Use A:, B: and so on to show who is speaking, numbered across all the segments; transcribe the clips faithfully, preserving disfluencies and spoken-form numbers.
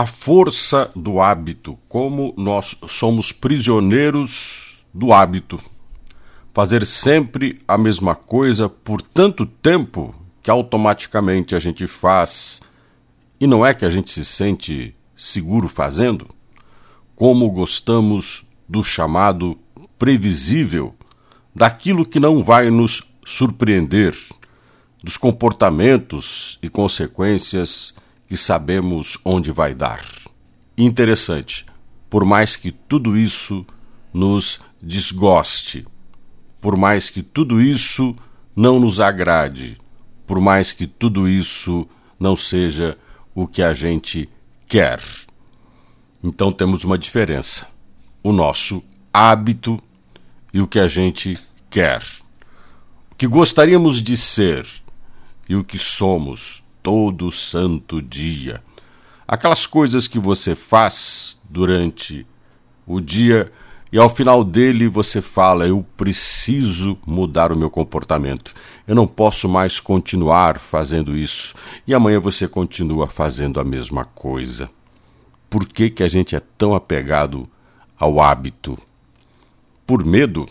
A: A força do hábito, como nós somos prisioneiros do hábito. Fazer sempre a mesma coisa por tanto tempo que automaticamente a gente faz e não é que a gente se sente seguro fazendo? Como gostamos do chamado previsível, daquilo que não vai nos surpreender, dos comportamentos e consequências que sabemos onde vai dar. Interessante, por mais que tudo isso nos desgoste, por mais que tudo isso não nos agrade, por mais que tudo isso não seja o que a gente quer. Então temos uma diferença, o nosso hábito e o que a gente quer. O que gostaríamos de ser e o que somos todo santo dia. Aquelas coisas que você faz durante o dia e ao final dele você fala: eu preciso mudar o meu comportamento. Eu não posso mais continuar fazendo isso. E amanhã você continua fazendo a mesma coisa. Por que que a gente é tão apegado ao hábito? Por medo?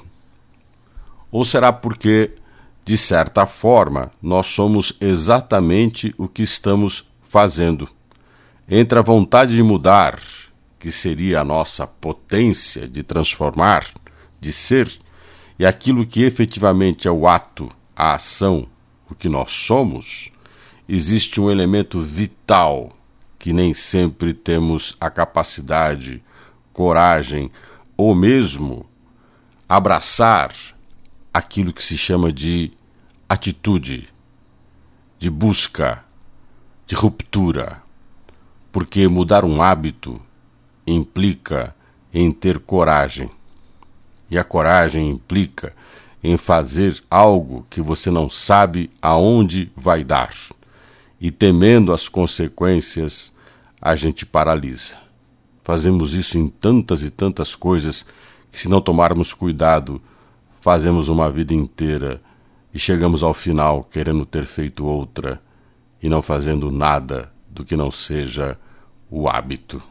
A: Ou será porque, de certa forma, nós somos exatamente o que estamos fazendo? Entre a vontade de mudar, que seria a nossa potência de transformar, de ser, e aquilo que efetivamente é o ato, a ação, o que nós somos, existe um elemento vital que nem sempre temos a capacidade, coragem ou mesmo abraçar aquilo que se chama de atitude, de busca, de ruptura. Porque mudar um hábito implica em ter coragem. E a coragem implica em fazer algo que você não sabe aonde vai dar. E temendo as consequências, a gente paralisa. Fazemos isso em tantas e tantas coisas que, se não tomarmos cuidado, fazemos uma vida inteira e chegamos ao final querendo ter feito outra e não fazendo nada do que não seja o hábito.